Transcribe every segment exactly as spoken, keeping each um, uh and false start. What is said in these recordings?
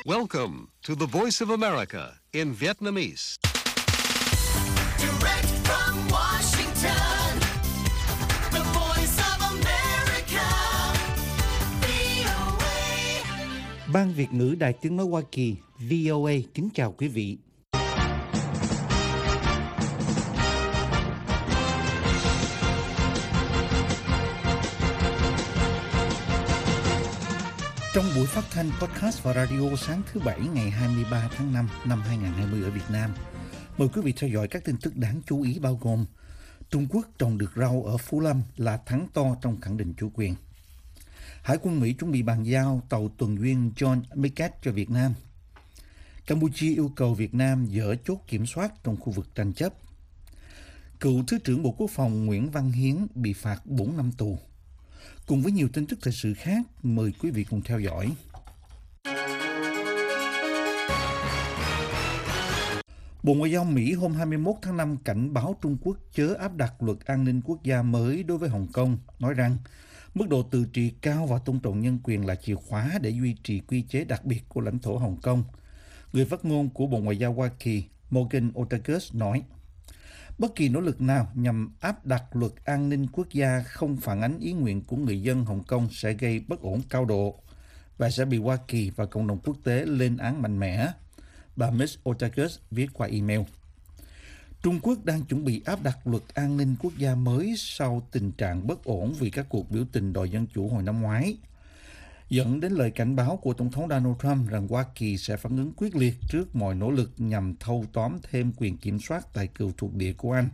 Welcome to the Voice of America in Vietnamese. Direct from Washington, the Voice of America, vê o a. Ban Việt ngữ Đài Tiếng nói Hoa Kỳ vê o a kính chào quý vị. Trong buổi phát thanh podcast và radio sáng thứ Bảy ngày hai mươi ba tháng năm năm hai nghìn không trăm hai mươi ở Việt Nam, mời quý vị theo dõi các tin tức đáng chú ý bao gồm: Trung Quốc trồng được rau ở Phú Lâm là thắng to trong khẳng định chủ quyền. Hải quân Mỹ chuẩn bị bàn giao tàu tuần duyên John Mikat cho Việt Nam. Campuchia yêu cầu Việt Nam dỡ chốt kiểm soát trong khu vực tranh chấp. Cựu Thứ trưởng Bộ Quốc phòng Nguyễn Văn Hiến bị phạt bốn năm tù. Cùng với nhiều tin tức thời sự khác, mời quý vị cùng theo dõi. Bộ Ngoại giao Mỹ hôm hai mươi mốt tháng năm cảnh báo Trung Quốc chớ áp đặt luật an ninh quốc gia mới đối với Hồng Kông, nói rằng mức độ tự trị cao và tôn trọng nhân quyền là chìa khóa để duy trì quy chế đặc biệt của lãnh thổ Hồng Kông. Người phát ngôn của Bộ Ngoại giao Hoa Kỳ Morgan Ortagus nói, bất kỳ nỗ lực nào nhằm áp đặt luật an ninh quốc gia không phản ánh ý nguyện của người dân Hồng Kông sẽ gây bất ổn cao độ và sẽ bị Hoa Kỳ và cộng đồng quốc tế lên án mạnh mẽ, bà Miss Ortagus viết qua email. Trung Quốc đang chuẩn bị áp đặt luật an ninh quốc gia mới sau tình trạng bất ổn vì các cuộc biểu tình đòi dân chủ hồi năm ngoái, dẫn đến lời cảnh báo của Tổng thống Donald Trump rằng Hoa Kỳ sẽ phản ứng quyết liệt trước mọi nỗ lực nhằm thâu tóm thêm quyền kiểm soát tài cựu thuộc địa của Anh.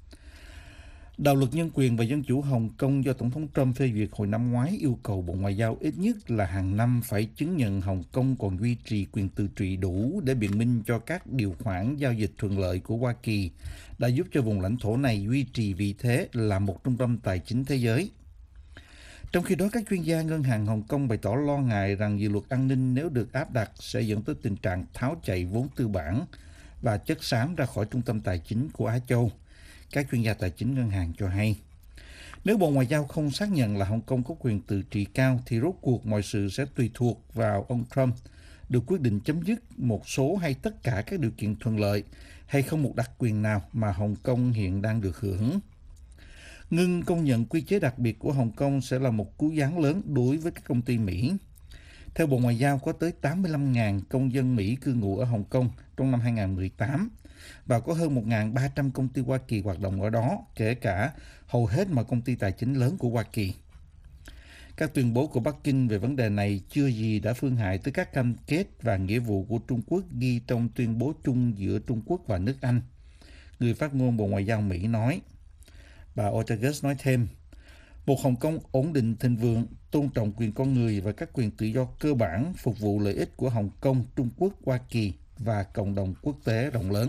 Đạo luật nhân quyền và dân chủ Hồng Kông do Tổng thống Trump phê duyệt hồi năm ngoái yêu cầu Bộ Ngoại giao ít nhất là hàng năm phải chứng nhận Hồng Kông còn duy trì quyền tự trị đủ để biện minh cho các điều khoản giao dịch thuận lợi của Hoa Kỳ đã giúp cho vùng lãnh thổ này duy trì vị thế là một trung tâm tài chính thế giới. Trong khi đó, các chuyên gia ngân hàng Hồng Kông bày tỏ lo ngại rằng dự luật an ninh nếu được áp đặt sẽ dẫn tới tình trạng tháo chạy vốn tư bản và chất xám ra khỏi trung tâm tài chính của Á Châu. Các chuyên gia tài chính ngân hàng cho hay, nếu Bộ Ngoại giao không xác nhận là Hồng Kông có quyền tự trị cao thì rốt cuộc mọi sự sẽ tùy thuộc vào ông Trump được quyết định chấm dứt một số hay tất cả các điều kiện thuận lợi hay không một đặc quyền nào mà Hồng Kông hiện đang được hưởng. Ngưng công nhận quy chế đặc biệt của Hồng Kông sẽ là một cú giáng lớn đối với các công ty Mỹ. Theo Bộ Ngoại giao, có tới tám mươi lăm nghìn công dân Mỹ cư ngụ ở Hồng Kông trong năm hai nghìn không trăm mười tám và có hơn một nghìn ba trăm công ty Hoa Kỳ hoạt động ở đó, kể cả hầu hết mọi công ty tài chính lớn của Hoa Kỳ. Các tuyên bố của Bắc Kinh về vấn đề này chưa gì đã phương hại tới các cam kết và nghĩa vụ của Trung Quốc ghi trong tuyên bố chung giữa Trung Quốc và nước Anh. Người phát ngôn Bộ Ngoại giao Mỹ nói. Bà Ortagus nói thêm, một Hồng Kông ổn định thịnh vượng, tôn trọng quyền con người và các quyền tự do cơ bản phục vụ lợi ích của Hồng Kông, Trung Quốc, Hoa Kỳ và cộng đồng quốc tế rộng lớn.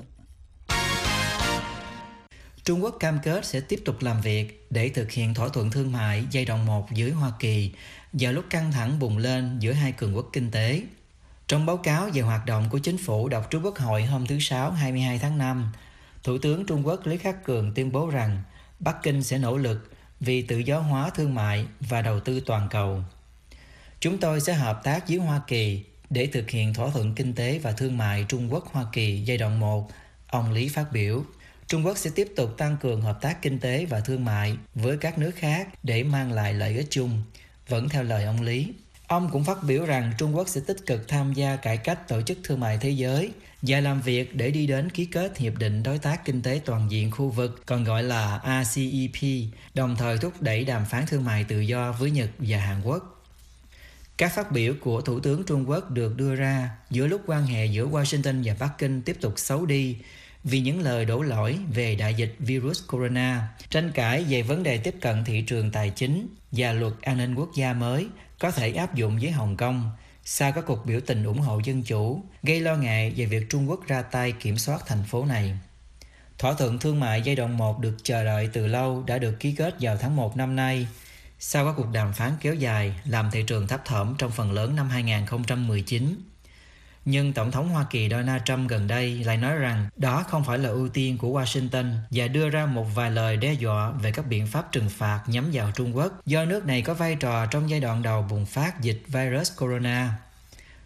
Trung Quốc cam kết sẽ tiếp tục làm việc để thực hiện thỏa thuận thương mại giai đoạn một với Hoa Kỳ vào lúc căng thẳng bùng lên giữa hai cường quốc kinh tế. Trong báo cáo về hoạt động của chính phủ đọc trước Quốc hội hôm thứ Sáu hai mươi hai tháng năm, Thủ tướng Trung Quốc Lý Khắc Cường tuyên bố rằng Bắc Kinh sẽ nỗ lực vì tự do hóa thương mại và đầu tư toàn cầu. Chúng tôi sẽ hợp tác với Hoa Kỳ để thực hiện thỏa thuận kinh tế và thương mại Trung Quốc-Hoa Kỳ giai đoạn một, ông Lý phát biểu. Trung Quốc sẽ tiếp tục tăng cường hợp tác kinh tế và thương mại với các nước khác để mang lại lợi ích chung, vẫn theo lời ông Lý. Ông cũng phát biểu rằng Trung Quốc sẽ tích cực tham gia cải cách Tổ chức Thương mại Thế giới và làm việc để đi đến ký kết Hiệp định Đối tác Kinh tế Toàn diện khu vực, còn gọi là a xê e pê, đồng thời thúc đẩy đàm phán thương mại tự do với Nhật và Hàn Quốc. Các phát biểu của Thủ tướng Trung Quốc được đưa ra giữa lúc quan hệ giữa Washington và Bắc Kinh tiếp tục xấu đi vì những lời đổ lỗi về đại dịch virus corona, tranh cãi về vấn đề tiếp cận thị trường tài chính và luật an ninh quốc gia mới có thể áp dụng với Hồng Kông sau các cuộc biểu tình ủng hộ dân chủ, gây lo ngại về việc Trung Quốc ra tay kiểm soát thành phố này. Thỏa thuận thương mại giai đoạn một được chờ đợi từ lâu đã được ký kết vào tháng một năm nay, sau các cuộc đàm phán kéo dài làm thị trường thấp thỏm trong phần lớn năm hai nghìn không trăm mười chín. Nhưng Tổng thống Hoa Kỳ Donald Trump gần đây lại nói rằng đó không phải là ưu tiên của Washington và đưa ra một vài lời đe dọa về các biện pháp trừng phạt nhắm vào Trung Quốc do nước này có vai trò trong giai đoạn đầu bùng phát dịch virus corona.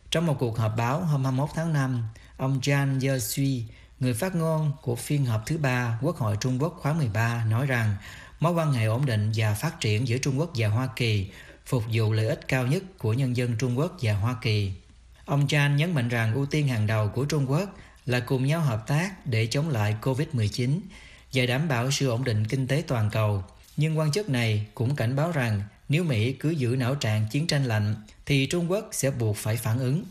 Trong một cuộc họp báo hôm hai mươi mốt tháng năm, ông Zhang Yexui, người phát ngôn của phiên họp thứ ba Quốc hội Trung Quốc khóa mười ba, nói rằng mối quan hệ ổn định và phát triển giữa Trung Quốc và Hoa Kỳ phục vụ lợi ích cao nhất của nhân dân Trung Quốc và Hoa Kỳ. Ông Zhang nhấn mạnh rằng ưu tiên hàng đầu của Trung Quốc là cùng nhau hợp tác để chống lại covid mười chín và đảm bảo sự ổn định kinh tế toàn cầu. Nhưng quan chức này cũng cảnh báo rằng nếu Mỹ cứ giữ não trạng chiến tranh lạnh thì Trung Quốc sẽ buộc phải phản ứng.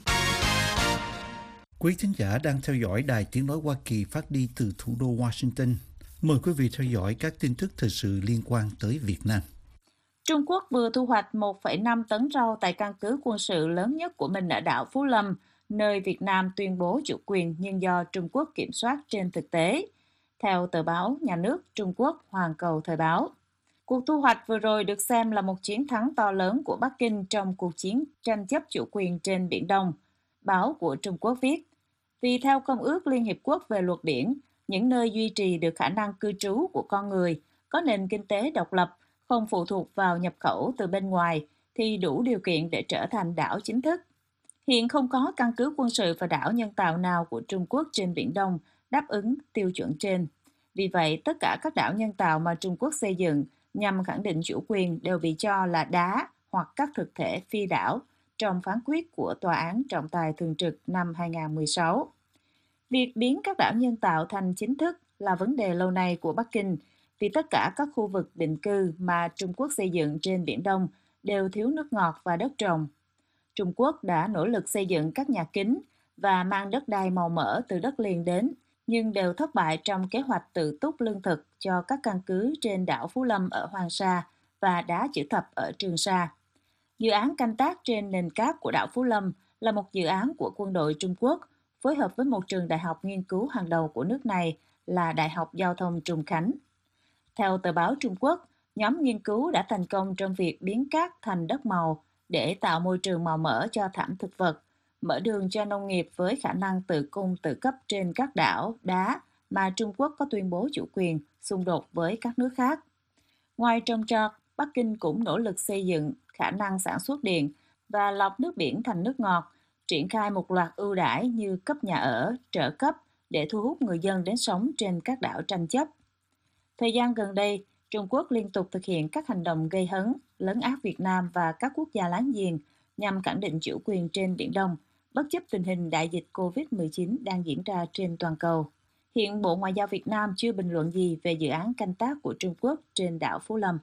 Quý thính giả đang theo dõi Đài Tiếng Nói Hoa Kỳ phát đi từ thủ đô Washington. Mời quý vị theo dõi các tin tức thời sự liên quan tới Việt Nam. Trung Quốc vừa thu hoạch một phẩy năm tấn rau tại căn cứ quân sự lớn nhất của mình ở đảo Phú Lâm, nơi Việt Nam tuyên bố chủ quyền nhưng do Trung Quốc kiểm soát trên thực tế. Theo tờ báo nhà nước Trung Quốc Hoàn Cầu Thời báo, cuộc thu hoạch vừa rồi được xem là một chiến thắng to lớn của Bắc Kinh trong cuộc chiến tranh chấp chủ quyền trên Biển Đông. Báo của Trung Quốc viết, vì theo Công ước Liên Hiệp Quốc về luật biển, những nơi duy trì được khả năng cư trú của con người, có nền kinh tế độc lập, không phụ thuộc vào nhập khẩu từ bên ngoài, thì đủ điều kiện để trở thành đảo chính thức. Hiện không có căn cứ quân sự và đảo nhân tạo nào của Trung Quốc trên Biển Đông đáp ứng tiêu chuẩn trên. Vì vậy, tất cả các đảo nhân tạo mà Trung Quốc xây dựng nhằm khẳng định chủ quyền đều bị cho là đá hoặc các thực thể phi đảo trong phán quyết của Tòa án Trọng tài Thường trực năm hai không một sáu. Việc biến các đảo nhân tạo thành chính thức là vấn đề lâu nay của Bắc Kinh, vì tất cả các khu vực định cư mà Trung Quốc xây dựng trên Biển Đông đều thiếu nước ngọt và đất trồng. Trung Quốc đã nỗ lực xây dựng các nhà kính và mang đất đai màu mỡ từ đất liền đến, nhưng đều thất bại trong kế hoạch tự túc lương thực cho các căn cứ trên đảo Phú Lâm ở Hoàng Sa và đá chữ thập ở Trường Sa. Dự án canh tác trên nền cát của đảo Phú Lâm là một dự án của quân đội Trung Quốc, phối hợp với một trường đại học nghiên cứu hàng đầu của nước này là Đại học Giao thông Trùng Khánh. Theo tờ báo Trung Quốc, nhóm nghiên cứu đã thành công trong việc biến cát thành đất màu để tạo môi trường màu mỡ cho thảm thực vật, mở đường cho nông nghiệp với khả năng tự cung tự cấp trên các đảo, đá mà Trung Quốc có tuyên bố chủ quyền, xung đột với các nước khác. Ngoài trồng trọt, Bắc Kinh cũng nỗ lực xây dựng khả năng sản xuất điện và lọc nước biển thành nước ngọt, triển khai một loạt ưu đãi như cấp nhà ở, trợ cấp để thu hút người dân đến sống trên các đảo tranh chấp. Thời gian gần đây, Trung Quốc liên tục thực hiện các hành động gây hấn, lấn át Việt Nam và các quốc gia láng giềng nhằm khẳng định chủ quyền trên Biển Đông, bất chấp tình hình đại dịch covid mười chín đang diễn ra trên toàn cầu. Hiện Bộ Ngoại giao Việt Nam chưa bình luận gì về dự án canh tác của Trung Quốc trên đảo Phú Lâm.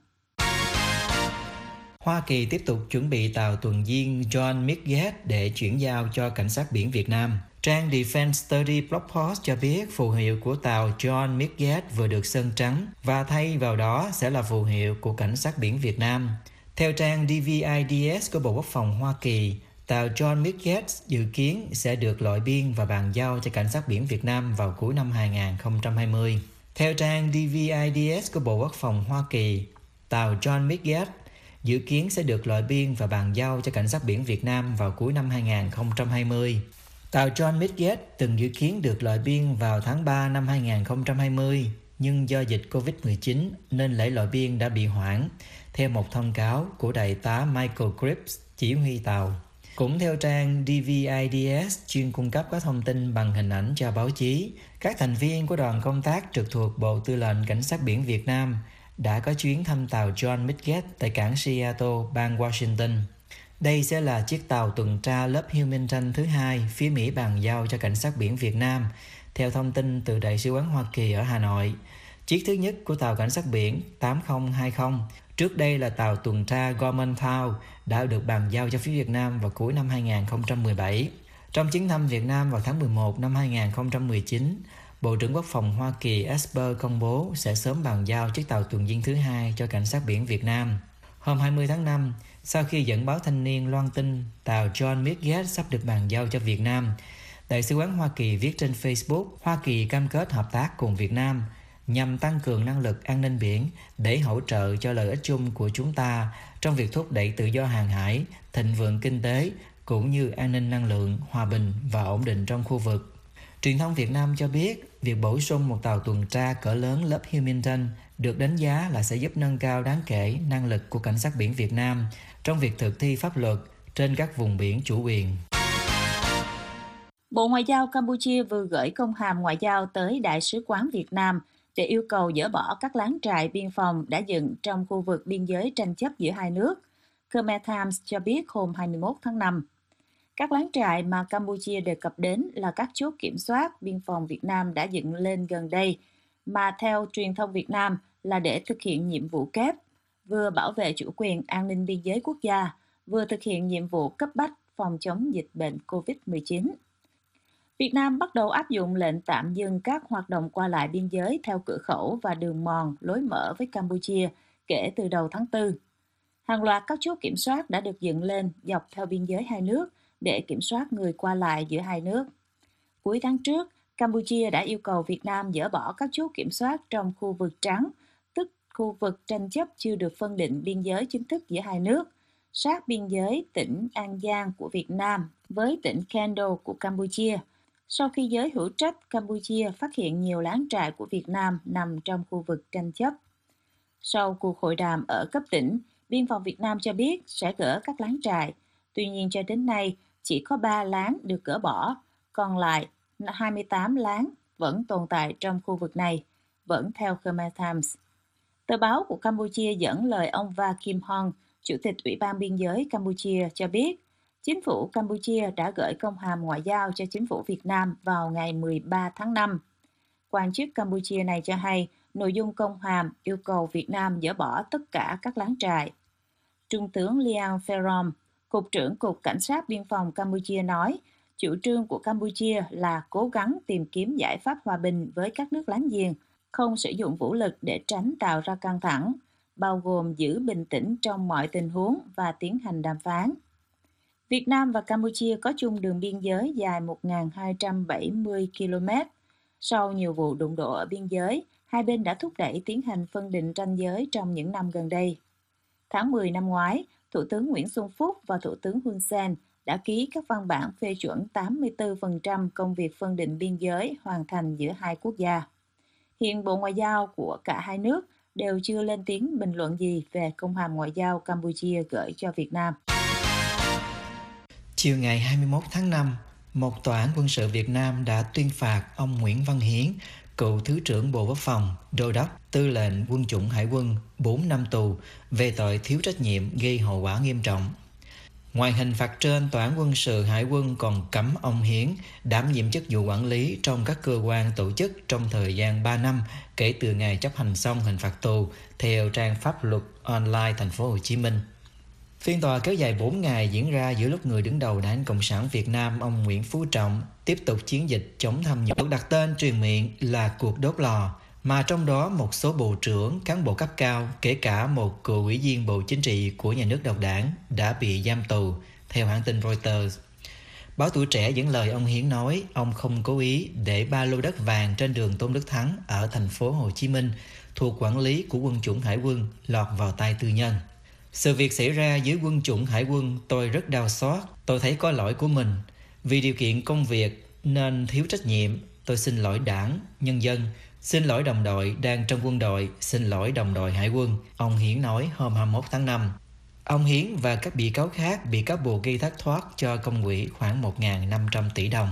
Hoa Kỳ tiếp tục chuẩn bị tàu tuần duyên John Midget để chuyển giao cho cảnh sát biển Việt Nam. Trang Defense Study Blog Post cho biết phù hiệu của tàu John Midget vừa được sơn trắng và thay vào đó sẽ là phù hiệu của cảnh sát biển Việt Nam. Theo trang đê vê i đê ét của Bộ Quốc phòng Hoa Kỳ, tàu John Midget dự kiến sẽ được loại biên và bàn giao cho cảnh sát biển Việt Nam vào cuối năm hai không hai không. Theo trang đê vê i đê ét của Bộ Quốc phòng Hoa Kỳ, tàu John Midget dự kiến sẽ được loại biên và bàn giao cho cảnh sát biển Việt Nam vào cuối năm hai không hai không. Tàu John Midget từng dự kiến được loại biên vào tháng ba năm hai không hai không, nhưng do dịch covid mười chín nên lễ loại biên đã bị hoãn, theo một thông cáo của đại tá Michael Cripps, chỉ huy tàu. Cũng theo trang đê vê i đê ét chuyên cung cấp các thông tin bằng hình ảnh cho báo chí, các thành viên của đoàn công tác trực thuộc Bộ Tư lệnh Cảnh sát biển Việt Nam đã có chuyến thăm tàu John Midget tại cảng Seattle, bang Washington. Đây sẽ là chiếc tàu tuần tra lớp Humington thứ hai phía Mỹ bàn giao cho cảnh sát biển Việt Nam, theo thông tin từ Đại sứ quán Hoa Kỳ ở Hà Nội. Chiếc thứ nhất của tàu cảnh sát biển tám không hai không, trước đây là tàu tuần tra Gormantown, đã được bàn giao cho phía Việt Nam vào cuối năm hai không một bảy. Trong chuyến thăm Việt Nam vào tháng mười một năm hai không một chín, Bộ trưởng Quốc phòng Hoa Kỳ Esper công bố sẽ sớm bàn giao chiếc tàu tuần duyên thứ hai cho cảnh sát biển Việt Nam. Hôm hai mươi tháng năm, sau khi dẫn báo Thanh niên loan tin tàu John Midget sắp được bàn giao cho Việt Nam, Đại sứ quán Hoa Kỳ viết trên Facebook Hoa Kỳ cam kết hợp tác cùng Việt Nam nhằm tăng cường năng lực an ninh biển để hỗ trợ cho lợi ích chung của chúng ta trong việc thúc đẩy tự do hàng hải, thịnh vượng kinh tế cũng như an ninh năng lượng, hòa bình và ổn định trong khu vực. Truyền thông Việt Nam cho biết việc bổ sung một tàu tuần tra cỡ lớn lớp Humington được đánh giá là sẽ giúp nâng cao đáng kể năng lực của cảnh sát biển Việt Nam trong việc thực thi pháp luật trên các vùng biển chủ quyền. Bộ Ngoại giao Campuchia vừa gửi công hàm ngoại giao tới Đại sứ quán Việt Nam để yêu cầu dỡ bỏ các lán trại biên phòng đã dựng trong khu vực biên giới tranh chấp giữa hai nước, Khmer Times cho biết hôm hai mươi mốt tháng năm. Các lán trại mà Campuchia đề cập đến là các chốt kiểm soát biên phòng Việt Nam đã dựng lên gần đây, mà theo truyền thông Việt Nam là để thực hiện nhiệm vụ kép, vừa bảo vệ chủ quyền an ninh biên giới quốc gia, vừa thực hiện nhiệm vụ cấp bách phòng chống dịch bệnh covid mười chín. Việt Nam bắt đầu áp dụng lệnh tạm dừng các hoạt động qua lại biên giới theo cửa khẩu và đường mòn lối mở với Campuchia kể từ đầu tháng tư. Hàng loạt các chốt kiểm soát đã được dựng lên dọc theo biên giới hai nước để kiểm soát người qua lại giữa hai nước. Cuối tháng trước, Campuchia đã yêu cầu Việt Nam dỡ bỏ các chốt kiểm soát trong khu vực trắng, tức khu vực tranh chấp chưa được phân định biên giới chính thức giữa hai nước, sát biên giới tỉnh An Giang của Việt Nam với tỉnh Kendo của Campuchia, sau khi giới hữu trách Campuchia phát hiện nhiều lán trại của Việt Nam nằm trong khu vực tranh chấp. Sau cuộc hội đàm ở cấp tỉnh, Biên phòng Việt Nam cho biết sẽ gỡ các lán trại. Tuy nhiên cho đến nay, chỉ có ba lán được gỡ bỏ, còn lại hai mươi tám lán vẫn tồn tại trong khu vực này, vẫn theo Khmer Times. Tờ báo của Campuchia dẫn lời ông Va Kim Hong, Chủ tịch Ủy ban Biên giới Campuchia cho biết, Chính phủ Campuchia đã gửi công hàm ngoại giao cho Chính phủ Việt Nam vào ngày mười ba tháng năm. Quan chức Campuchia này cho hay, nội dung công hàm yêu cầu Việt Nam dỡ bỏ tất cả các lán trại. Trung tướng Liang Pherom, Cục trưởng Cục Cảnh sát Biên phòng Campuchia nói, chủ trương của Campuchia là cố gắng tìm kiếm giải pháp hòa bình với các nước láng giềng, không sử dụng vũ lực để tránh tạo ra căng thẳng, bao gồm giữ bình tĩnh trong mọi tình huống và tiến hành đàm phán. Việt Nam và Campuchia có chung đường biên giới dài một nghìn hai trăm bảy mươi ki lô mét. Sau nhiều vụ đụng độ ở biên giới, hai bên đã thúc đẩy tiến hành phân định ranh giới trong những năm gần đây. Tháng mười năm ngoái, Thủ tướng Nguyễn Xuân Phúc và Thủ tướng Hun Sen đã ký các văn bản phê chuẩn tám mươi tư phần trăm công việc phân định biên giới hoàn thành giữa hai quốc gia. Hiện Bộ Ngoại giao của cả hai nước đều chưa lên tiếng bình luận gì về công hàm ngoại giao Campuchia gửi cho Việt Nam. Chiều ngày hai mươi mốt tháng năm, một tòa án quân sự Việt Nam đã tuyên phạt ông Nguyễn Văn Hiến, cựu Thứ trưởng Bộ Quốc phòng, Đô đốc, Tư lệnh Quân chủng Hải quân bốn năm tù về tội thiếu trách nhiệm gây hậu quả nghiêm trọng. Ngoài hình phạt trên, Tòa án quân sự Hải quân còn cấm ông Hiến đảm nhiệm chức vụ quản lý trong các cơ quan tổ chức trong thời gian ba năm kể từ ngày chấp hành xong hình phạt tù, theo trang pháp luật online Thành phố Hồ Chí Minh. Phiên tòa kéo dài bốn ngày diễn ra giữa lúc người đứng đầu Đảng Cộng sản Việt Nam ông Nguyễn Phú Trọng tiếp tục chiến dịch chống tham nhũng, được đặt tên truyền miệng là cuộc đốt lò, mà trong đó một số bộ trưởng, cán bộ cấp cao, kể cả một cựu ủy viên Bộ Chính trị của nhà nước độc đảng đã bị giam tù, theo hãng tin Reuters. Báo Tuổi Trẻ dẫn lời ông Hiến nói ông không cố ý để ba lô đất vàng trên đường Tôn Đức Thắng ở thành phố Hồ Chí Minh thuộc quản lý của Quân chủng Hải quân lọt vào tay tư nhân. Sự việc xảy ra dưới Quân chủng Hải quân, tôi rất đau xót, tôi thấy có lỗi của mình. Vì điều kiện công việc nên thiếu trách nhiệm, tôi xin lỗi đảng, nhân dân, xin lỗi đồng đội đang trong quân đội, xin lỗi đồng đội Hải quân, ông Hiến nói hôm hai mươi mốt tháng năm. Ông Hiến và các bị cáo khác bị cáo buộc gây thất thoát cho công quỹ khoảng một nghìn năm trăm tỷ đồng.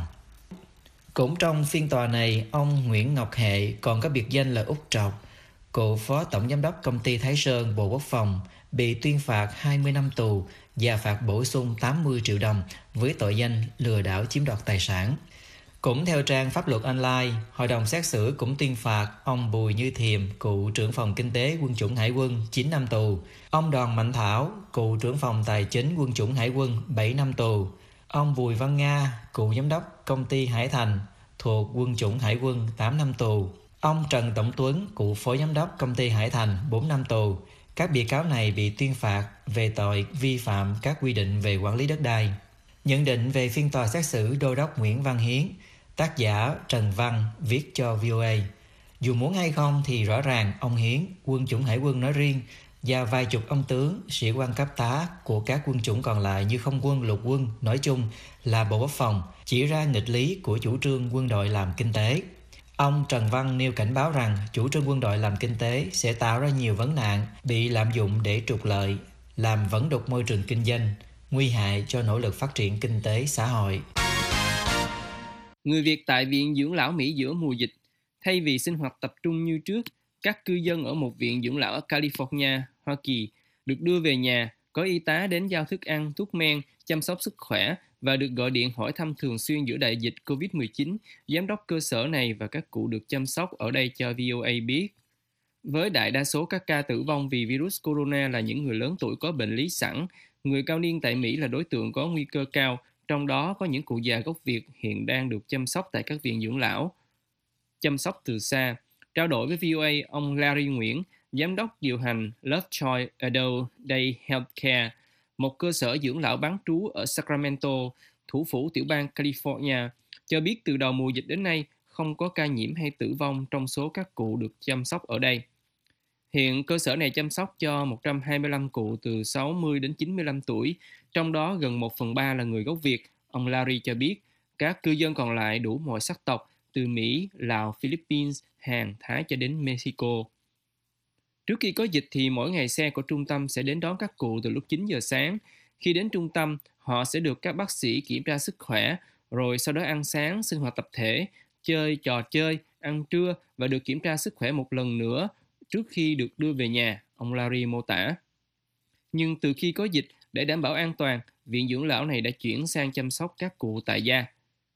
Cũng trong phiên tòa này, ông Nguyễn Ngọc Hệ còn có biệt danh là Út Trọc, cựu phó tổng giám đốc công ty Thái Sơn Bộ Quốc phòng, bị tuyên phạt hai mươi năm tù và phạt bổ sung tám mươi triệu đồng với tội danh lừa đảo chiếm đoạt tài sản. Cũng theo trang pháp luật online, hội đồng xét xử cũng tuyên phạt ông Bùi Như Thiềm, cựu trưởng phòng kinh tế Quân chủng Hải quân chín năm tù, ông Đoàn Mạnh Thảo, cựu trưởng phòng tài chính Quân chủng Hải quân bảy năm tù, ông Bùi Văn Nga, cựu giám đốc công ty Hải Thành thuộc Quân chủng Hải quân tám năm tù, ông Trần Tổng Tuấn, cựu phó giám đốc công ty Hải Thành bốn năm tù. Các bị cáo này bị tuyên phạt về tội vi phạm các quy định về quản lý đất đai. Nhận định về phiên tòa xét xử Đô đốc Nguyễn Văn Hiến, tác giả Trần Văn viết cho vê o a. Dù muốn hay không thì rõ ràng ông Hiến, Quân chủng Hải quân nói riêng, và vài chục ông tướng, sĩ quan cấp tá của các quân chủng còn lại như không quân, lục quân nói chung là Bộ Quốc phòng chỉ ra nghịch lý của chủ trương quân đội làm kinh tế. Ông Trần Văn nêu cảnh báo rằng chủ trương quân đội làm kinh tế sẽ tạo ra nhiều vấn nạn, bị lạm dụng để trục lợi, làm vẩn đục môi trường kinh doanh, nguy hại cho nỗ lực phát triển kinh tế xã hội. Người Việt tại Viện Dưỡng lão Mỹ giữa mùa dịch. Thay vì sinh hoạt tập trung như trước, các cư dân ở một viện dưỡng lão ở California, Hoa Kỳ, được đưa về nhà, có y tá đến giao thức ăn, thuốc men, chăm sóc sức khỏe và được gọi điện hỏi thăm thường xuyên giữa đại dịch covid mười chín. Giám đốc cơ sở này và các cụ được chăm sóc ở đây cho vê o a biết. Với đại đa số các ca tử vong vì virus corona là những người lớn tuổi có bệnh lý sẵn, người cao niên tại Mỹ là đối tượng có nguy cơ cao, trong đó có những cụ già gốc Việt hiện đang được chăm sóc tại các viện dưỡng lão. Chăm sóc từ xa. Trao đổi với vê o a, ông Larry Nguyễn, giám đốc điều hành Lovejoy Adult Day Healthcare, một cơ sở dưỡng lão bán trú ở Sacramento, thủ phủ tiểu bang California, cho biết từ đầu mùa dịch đến nay không có ca nhiễm hay tử vong trong số các cụ được chăm sóc ở đây. Hiện cơ sở này chăm sóc cho một trăm hai mươi lăm cụ từ sáu mươi đến chín mươi lăm tuổi, trong đó gần một phần ba là người gốc Việt. Ông Larry cho biết các cư dân còn lại đủ mọi sắc tộc, từ Mỹ, Lào, Philippines, Hàn, Thái cho đến Mexico. Trước khi có dịch thì mỗi ngày xe của trung tâm sẽ đến đón các cụ từ lúc chín giờ sáng. Khi đến trung tâm, họ sẽ được các bác sĩ kiểm tra sức khỏe, rồi sau đó ăn sáng, sinh hoạt tập thể, chơi trò chơi, ăn trưa và được kiểm tra sức khỏe một lần nữa trước khi được đưa về nhà, ông Larry mô tả. Nhưng từ khi có dịch, để đảm bảo an toàn, viện dưỡng lão này đã chuyển sang chăm sóc các cụ tại gia.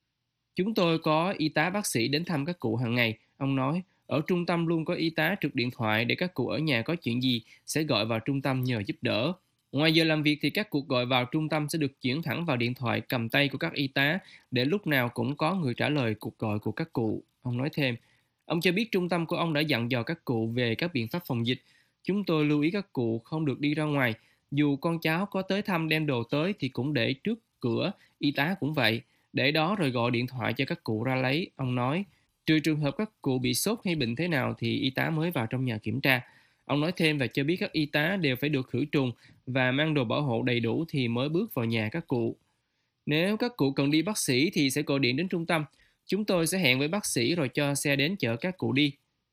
Chúng tôi có y tá bác sĩ đến thăm các cụ hàng ngày, ông nói. Ở trung tâm luôn có y tá trực điện thoại để các cụ ở nhà có chuyện gì sẽ gọi vào trung tâm nhờ giúp đỡ. Ngoài giờ làm việc thì các cuộc gọi vào trung tâm sẽ được chuyển thẳng vào điện thoại cầm tay của các y tá để lúc nào cũng có người trả lời cuộc gọi của các cụ, ông nói thêm. Ông cho biết trung tâm của ông đã dặn dò các cụ về các biện pháp phòng dịch. Chúng tôi lưu ý các cụ không được đi ra ngoài. Dù con cháu có tới thăm đem đồ tới thì cũng để trước cửa, y tá cũng vậy. Để đó rồi gọi điện thoại cho các cụ ra lấy, ông nói. Trừ trường hợp các cụ bị sốt hay bệnh thế nào thì y tá mới vào trong nhà kiểm tra. Ông nói thêm và cho biết các y tá đều phải được khử trùng và mang đồ bảo hộ đầy đủ thì mới bước vào nhà các cụ. Nếu các cụ cần đi bác sĩ thì sẽ gọi điện đến trung tâm. Chúng tôi sẽ hẹn với bác sĩ rồi cho xe đến chở các cụ đi.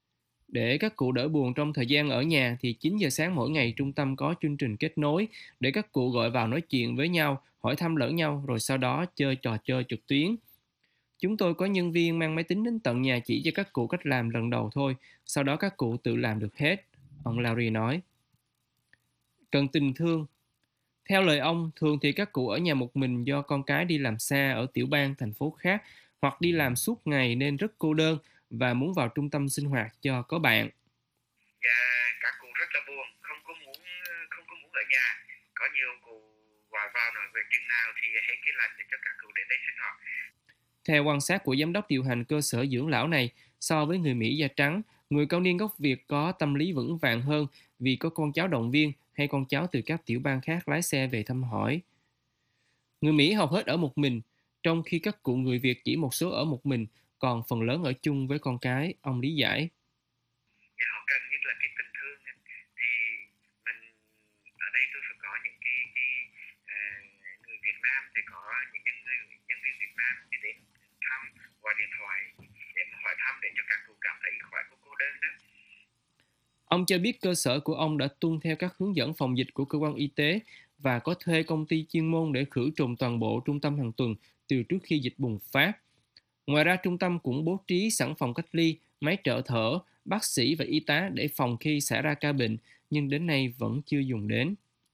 Để các cụ đỡ buồn trong thời gian ở nhà thì chín giờ sáng mỗi ngày trung tâm có chương trình kết nối để các cụ gọi vào nói chuyện với nhau, hỏi thăm lẫn nhau rồi sau đó chơi trò chơi trực tuyến. Chúng tôi có nhân viên mang máy tính đến tận nhà chỉ cho các cụ cách làm lần đầu thôi, sau đó các cụ tự làm được hết, ông Larry nói. Cần tình thương. Theo lời ông, thường thì các cụ ở nhà một mình do con cái đi làm xa ở tiểu bang, thành phố khác, hoặc đi làm suốt ngày nên rất cô đơn và muốn vào trung tâm sinh hoạt cho có bạn. Dạ, các cụ rất là buồn, không có muốn không có muốn ở nhà. Có nhiều cụ gọi vào nói về chừng nào thì hết cái lành để cho các cụ đến đây sinh hoạt. Theo quan sát của giám đốc điều hành cơ sở dưỡng lão này, so với người Mỹ da trắng, người cao niên gốc Việt có tâm lý vững vàng hơn vì có con cháu động viên hay con cháu từ các tiểu bang khác lái xe về thăm hỏi. Người Mỹ hầu hết ở một mình, trong khi các cụ người Việt chỉ một số ở một mình, còn phần lớn ở chung với con cái, ông lý giải. Dạ, họ cần nhất là cái tình thương. Thì mình ở đây tôi phải có những cái, cái uh, người Việt Nam thì có những nhân người nhân viên Việt Nam đi đến thăm qua điện thoại để mà hỏi thăm để cho các cụ cảm thấy khỏi có cô đơn đó. Ông cho biết cơ sở của ông đã tuân theo các hướng dẫn phòng dịch của cơ quan y tế và có thuê công ty chuyên môn để khử trùng toàn bộ trung tâm hàng tuần từ trước khi dịch bùng phát. Ngoài ra, trung tâm cũng bố trí sẵn phòng cách ly, máy trợ thở, bác sĩ và y tá để phòng khi xảy ra ca bệnh, nhưng đến nay vẫn chưa dùng đến.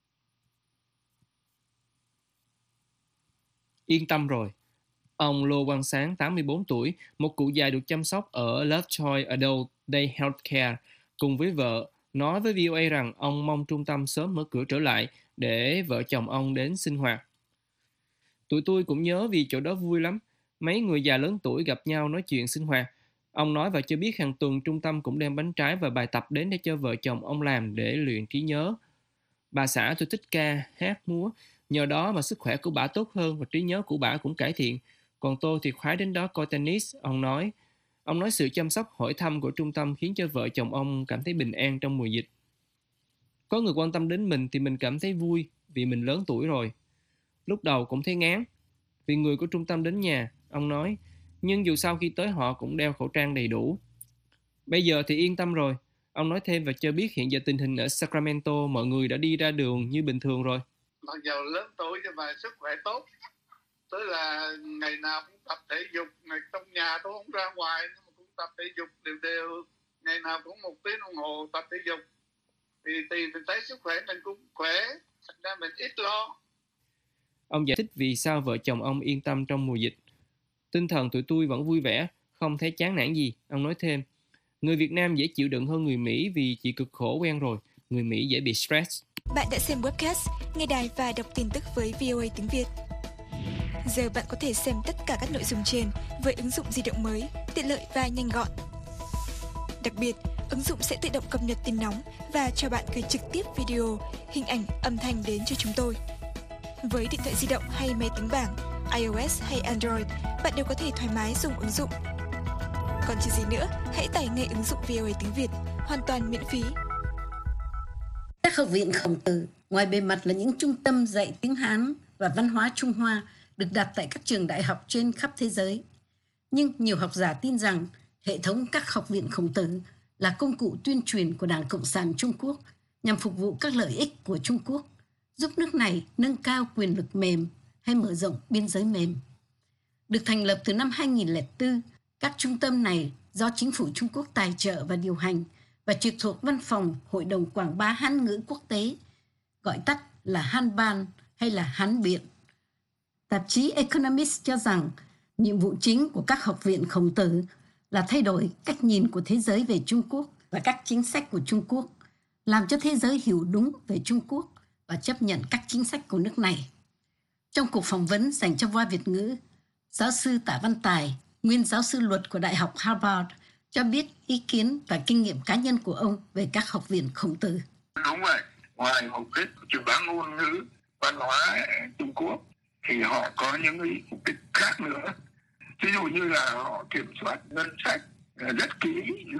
Yên tâm rồi. Ông Lô Quang Sáng, tám mươi bốn tuổi, một cụ già được chăm sóc ở Lovejoy Adult Day Healthcare, cùng với vợ, nói với vê o a rằng ông mong trung tâm sớm mở cửa trở lại để vợ chồng ông đến sinh hoạt. Tụi tôi cũng nhớ vì chỗ đó vui lắm. Mấy người già lớn tuổi gặp nhau nói chuyện sinh hoạt. Ông nói và cho biết hàng tuần trung tâm cũng đem bánh trái và bài tập đến để cho vợ chồng ông làm để luyện trí nhớ. Bà xã tôi thích ca, hát, múa. Nhờ đó mà sức khỏe của bà tốt hơn và trí nhớ của bà cũng cải thiện. Còn tôi thì khoái đến đó coi tennis, ông nói. Ông nói sự chăm sóc hỏi thăm của trung tâm khiến cho vợ chồng ông cảm thấy bình an trong mùa dịch. Có người quan tâm đến mình thì mình cảm thấy vui vì mình lớn tuổi rồi. Lúc đầu cũng thấy ngán vì người của trung tâm đến nhà, ông nói. Nhưng dù sao khi tới họ cũng đeo khẩu trang đầy đủ. Bây giờ thì yên tâm rồi. Ông nói thêm và cho biết hiện giờ tình hình ở Sacramento mọi người đã đi ra đường như bình thường rồi. Mặc dù lớn tuổi nhưng mà sức khỏe tốt. Tức là ngày nào cũng tập thể dục, ngày trong nhà tôi không ra ngoài nhưng mà cũng tập thể dục đều đều, ngày nào cũng một tiếng đồng hồ tập thể dục. Thì, thì mình thấy sức khỏe mình cũng khỏe, thành ra mình ít lo. Ông giải thích vì sao vợ chồng ông yên tâm trong mùa dịch. Tinh thần tụi tôi vẫn vui vẻ, không thấy chán nản gì. Ông nói thêm, người Việt Nam dễ chịu đựng hơn người Mỹ vì chỉ cực khổ quen rồi. Người Mỹ dễ bị stress. Bạn đã xem webcast, nghe đài và đọc tin tức với vê o a tiếng Việt. Giờ bạn có thể xem tất cả các nội dung trên với ứng dụng di động mới, tiện lợi và nhanh gọn. Đặc biệt, ứng dụng sẽ tự động cập nhật tin nóng và cho bạn gửi trực tiếp video, hình ảnh, âm thanh đến cho chúng tôi. Với điện thoại di động hay máy tính bảng, iOS hay Android, bạn đều có thể thoải mái dùng ứng dụng. Còn chờ gì nữa, hãy tải ngay ứng dụng vê o a tiếng Việt, hoàn toàn miễn phí. Các học viện Khổng Tử, ngoài bề mặt là những trung tâm dạy tiếng Hán và văn hóa Trung Hoa được đặt tại các trường đại học trên khắp thế giới. Nhưng nhiều học giả tin rằng hệ thống các học viện Khổng Tử là công cụ tuyên truyền của Đảng Cộng sản Trung Quốc nhằm phục vụ các lợi ích của Trung Quốc, giúp nước này nâng cao quyền lực mềm hay mở rộng biên giới mềm. Được thành lập từ năm hai nghìn lẻ bốn, các trung tâm này do chính phủ Trung Quốc tài trợ và điều hành và trực thuộc văn phòng Hội đồng Quảng bá Hán ngữ quốc tế, gọi tắt là Hán Ban hay là Hán Biện. Tạp chí Economist cho rằng nhiệm vụ chính của các học viện Khổng Tử là thay đổi cách nhìn của thế giới về Trung Quốc và các chính sách của Trung Quốc, làm cho thế giới hiểu đúng về Trung Quốc và chấp nhận các chính sách của nước này. Trong cuộc phỏng vấn dành cho Voa Việt ngữ, giáo sư Tạ Văn Tài, nguyên giáo sư luật của Đại học Harvard, cho biết ý kiến và kinh nghiệm cá nhân của ông về các học viện Khổng Tử. Đúng vậy, ngoài mục đích truyền bá ngôn ngữ, văn hóa Trung Quốc, thì họ có những cái mục đích khác nữa. Ví dụ như là họ kiểm soát ngân sách rất kỹ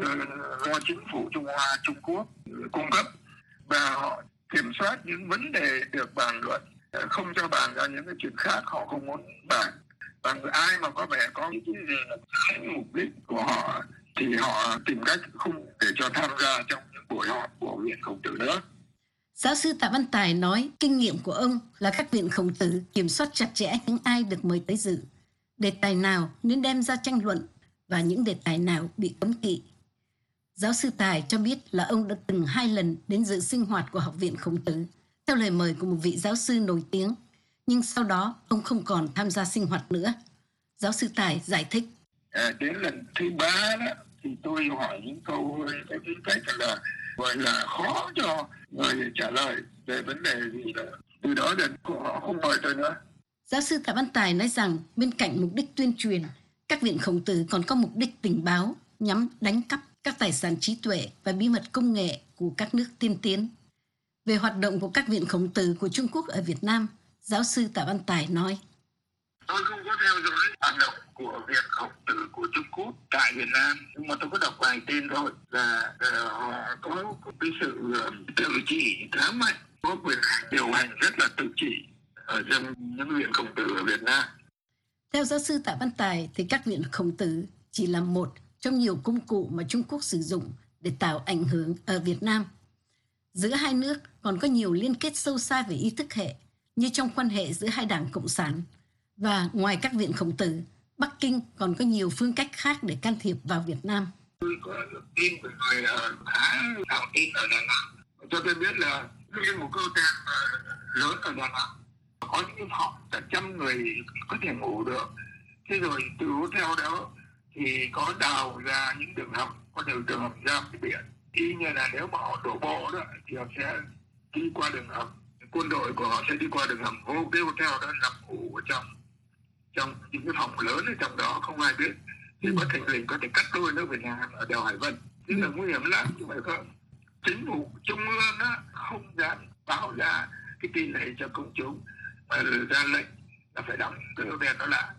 do chính phủ Trung Hoa, Trung Quốc cung cấp, và họ kiểm soát những vấn đề được bàn luận, không cho bàn ra những cái chuyện khác họ không muốn bàn. Và ai mà có vẻ có những cái gì là sai mục đích của họ thì họ tìm cách không để cho tham gia trong những buổi họp của viện Khổng Tử nữa. Giáo sư Tạ Văn Tài nói kinh nghiệm của ông là các viện Khổng Tử kiểm soát chặt chẽ những ai được mời tới dự, đề tài nào nên đem ra tranh luận và những đề tài nào bị cấm kỵ. Giáo sư Tài cho biết là ông đã từng hai lần đến dự sinh hoạt của Học viện Khổng Tử theo lời mời của một vị giáo sư nổi tiếng, nhưng sau đó ông không còn tham gia sinh hoạt nữa. Giáo sư Tài giải thích. À, đến lần thứ ba đó thì tôi hỏi những câu cái tính cách là gọi là khó cho người trả lời về vấn đề gì đó. Từ đó đến họ không mời tôi nữa. Giáo sư Tạ Văn Tài nói rằng bên cạnh mục đích tuyên truyền, các viện Khổng Tử còn có mục đích tình báo nhằm đánh cắp các tài sản trí tuệ và bí mật công nghệ của các nước tiên tiến. Về hoạt động của các viện Khổng Tử của Trung Quốc ở Việt Nam, giáo sư Tạ Văn Tài nói. Tôi không có theo dõi hoạt động của viện Khổng Tử của Trung Quốc tại Việt Nam, nhưng mà tôi có đọc vài tin rồi là uh, họ có cái sự uh, tự chỉ khá mạnh, có quyền điều hành rất là tự chỉ ở trong những viện Khổng Tử ở Việt Nam. Theo giáo sư Tạ Văn Tài thì các viện Khổng Tử chỉ là một trong nhiều công cụ mà Trung Quốc sử dụng để tạo ảnh hưởng ở Việt Nam. Giữa hai nước còn có nhiều liên kết sâu xa về ý thức hệ, như trong quan hệ giữa hai đảng Cộng sản. Và ngoài các viện Khổng Tử, Bắc Kinh còn có nhiều phương cách khác để can thiệp vào Việt Nam. Tôi có được tin của người khá thạo tin ở Đà Nẵng. Cho tôi biết là nguyên một cơ quan lớn ở Đà Nẵng có những phòng cả trăm người có thể ngủ được. Thế rồi từ theo đó thì có đào ra những đường hầm, có đường đường hầm ra cái biển. Y như là nếu mà họ đổ bộ đó thì họ sẽ đi qua đường hầm. Quân đội của họ sẽ đi qua đường hầm, hô cái hotel đó nằm ngủ ở trong trong những cái phòng lớn ở trong đó không ai biết, thì có thể mình có thể cắt đôi nước Việt Nam ở đèo Hải Vân, rất là nguy hiểm lắm chứ phải không? Chính phủ trung ương á không dám báo ra cái tin này cho công chúng mà ra lệnh là phải đóng cái hotel đó lại.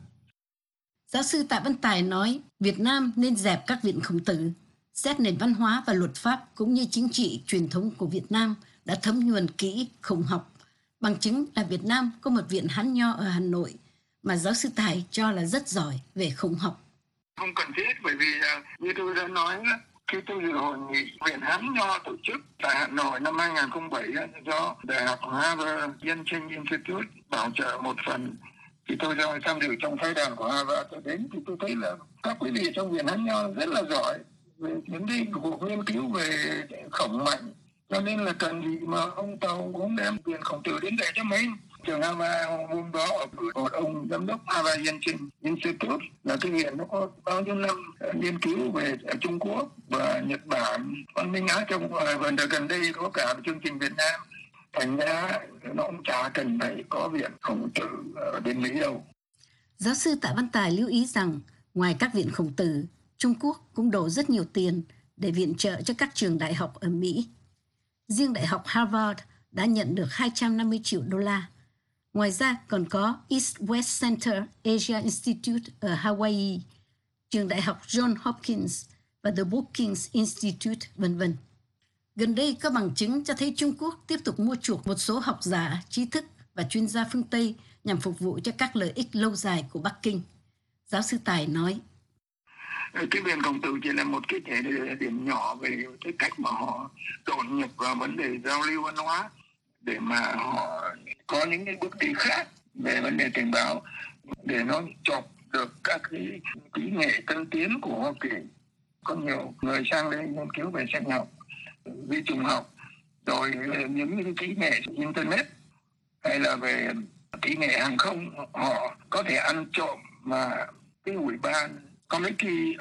Giáo sư Tạ Văn Tài nói Việt Nam nên dẹp các viện Khổng Tử, xét nền văn hóa và luật pháp cũng như chính trị truyền thống của Việt Nam đã thấm nhuần kỹ Khổng học. Bằng chứng là Việt Nam có một viện Hán Nho ở Hà Nội mà giáo sư Tài cho là rất giỏi về Khổng học. Không cần thiết, bởi vì như tôi đã nói khi tôi dự hội nghị viện Hán Nho tổ chức tại Hà Nội năm hai nghìn không trăm lẻ bảy do Đại học Harvard Yenching Institute bảo trợ một phần Thì tôi ra tham dự trong phái đoàn của Harvard, tôi đến thì tôi thấy là các quý vị trong viện hán nho rất là giỏi về vấn đề của nghiên cứu về khổng mạnh, cho nên là cần gì mà ông Tàu cũng đem viện Khổng Tử đến dạy cho mấy. Trường Harvard hôm đó ở một ông giám đốc Harvard Institute, là cái viện nó có bao nhiêu năm nghiên cứu về Trung Quốc và Nhật Bản, văn minh Á Châu, và gần đây có cả chương trình Việt Nam. Thành ra nó cũng chả cần phải có viện Khổng Tử ở bên Mỹ đâu. Giáo sư Tạ Văn Tài lưu ý rằng ngoài các viện Khổng Tử, Trung Quốc cũng đổ rất nhiều tiền để viện trợ cho các trường đại học ở Mỹ. Riêng Đại học Harvard đã nhận được hai trăm năm mươi triệu đô la. Ngoài ra còn có East West Center Asia Institute ở Hawaii, trường đại học Johns Hopkins và The Brookings Institute, vân vân. Gần đây có bằng chứng cho thấy Trung Quốc tiếp tục mua chuộc một số học giả, trí thức và chuyên gia phương Tây nhằm phục vụ cho các lợi ích lâu dài của Bắc Kinh. Giáo sư Tài nói, cái viện Khổng Tử chỉ là một cái điểm nhỏ về cái cách mà họ đột nhập vào vấn đề giao lưu văn hóa để mà họ có những cái bước đi khác về vấn đề tình báo, để nó chọc được các cái kỹ nghệ tân tiến của Hoa Kỳ. Có nhiều người sang đây nghiên cứu về sinh học, vi trùng học, rồi những cái kỹ nghệ internet hay là về kỹ nghệ hàng không, họ có thể ăn trộm mà cái ủy ban Committee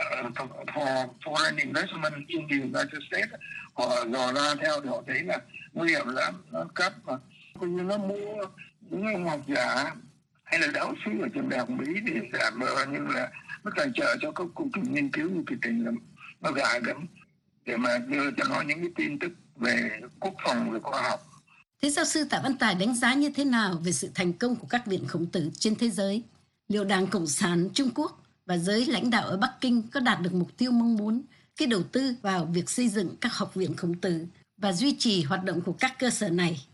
for Foreign Investment in the United States họ dò ra theo thì họ thấy là nguy hiểm lắm, nó cắp mà coi như nó mua những ông học giả hay là giáo sư ở trường đại học Mỹ để giả vờ như là nó tài trợ cho các công trình nghiên cứu, như kỳ tình là nó gài gẫm để mà đưa cho nó những cái tin tức về quốc phòng, về khoa học. Thế giáo sư Tạ Văn Tài đánh giá như thế nào về sự thành công của các viện Khổng Tử trên thế giới? Liệu Đảng Cộng sản Trung Quốc và giới lãnh đạo ở Bắc Kinh có đạt được mục tiêu mong muốn khi đầu tư vào việc xây dựng các học viện Khổng Tử và duy trì hoạt động của các cơ sở này?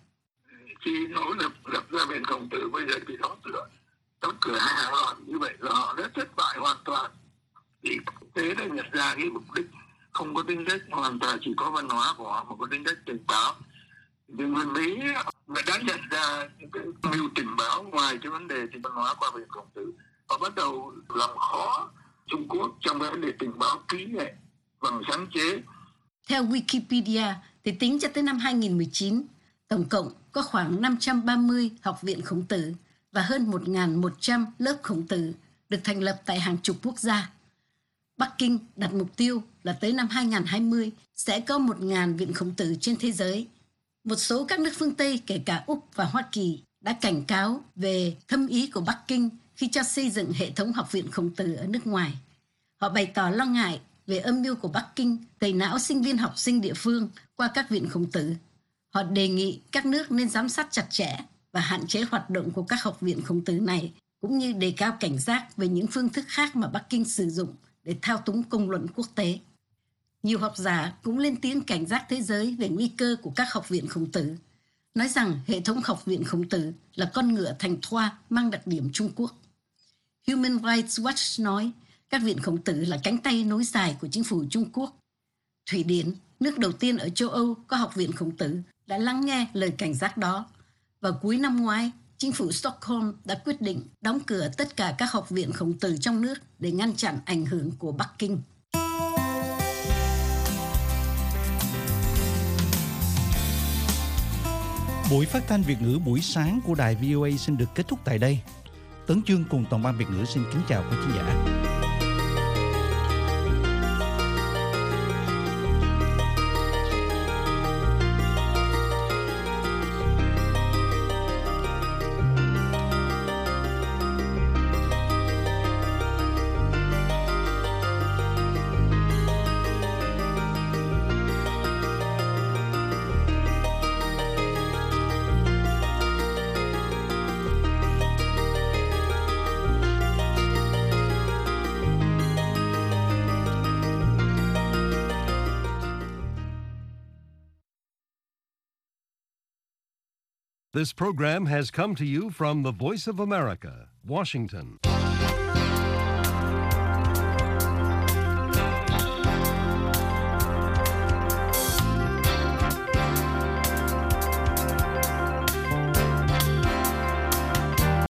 Khi nó lập, lập ra viện Khổng Tử bây giờ thì nó cửa, nó cửa hàng loạt như vậy là họ đã thất bại hoàn toàn. Thì thế đã nhận ra cái mục đích không có tính chất hoàn toàn chỉ có văn hóa của họ mà có tính chất tình báo. Thì người Mỹ mà đã nhận ra những cái mưu tình báo ngoài cái vấn đề thì văn hóa qua viện Khổng Tử, họ bắt đầu làm khó Trung Quốc trong vấn đề tình báo kỹ nghệ bằng sáng chế. Theo Wikipedia thì tính cho tới năm hai không một chín, tổng cộng có khoảng năm trăm ba mươi học viện Khổng Tử và hơn một nghìn một trăm lớp Khổng Tử được thành lập tại hàng chục quốc gia. Bắc Kinh đặt mục tiêu là tới năm hai không hai không sẽ có một nghìn viện Khổng Tử trên thế giới. Một số các nước phương Tây, kể cả Úc và Hoa Kỳ, đã cảnh cáo về thâm ý của Bắc Kinh khi cho xây dựng hệ thống học viện Khổng Tử ở nước ngoài. Họ bày tỏ lo ngại về âm mưu của Bắc Kinh tẩy não sinh viên học sinh địa phương qua các viện Khổng Tử. Họ đề nghị các nước nên giám sát chặt chẽ và hạn chế hoạt động của các học viện Khổng Tử này, cũng như đề cao cảnh giác về những phương thức khác mà Bắc Kinh sử dụng để thao túng công luận quốc tế. Nhiều học giả cũng lên tiếng cảnh giác thế giới về nguy cơ của các học viện Khổng Tử, nói rằng hệ thống học viện Khổng Tử là con ngựa thành thoa mang đặc điểm Trung Quốc. Human Rights Watch nói các viện Khổng Tử là cánh tay nối dài của chính phủ Trung Quốc. Thụy Điển, nước đầu tiên ở châu Âu có học viện Khổng Tử, đã lắng nghe lời cảnh giác đó. Vào cuối năm ngoái, chính phủ Stockholm đã quyết định đóng cửa tất cả các học viện Khổng Tử trong nước để ngăn chặn ảnh hưởng của Bắc Kinh. Buổi phát thanh Việt ngữ buổi sáng của đài vê o a xin được kết thúc tại đây. Tấn Chương cùng toàn ban Việt ngữ xin kính chào quý khán giả. This program has come to you from the Voice of America, Washington.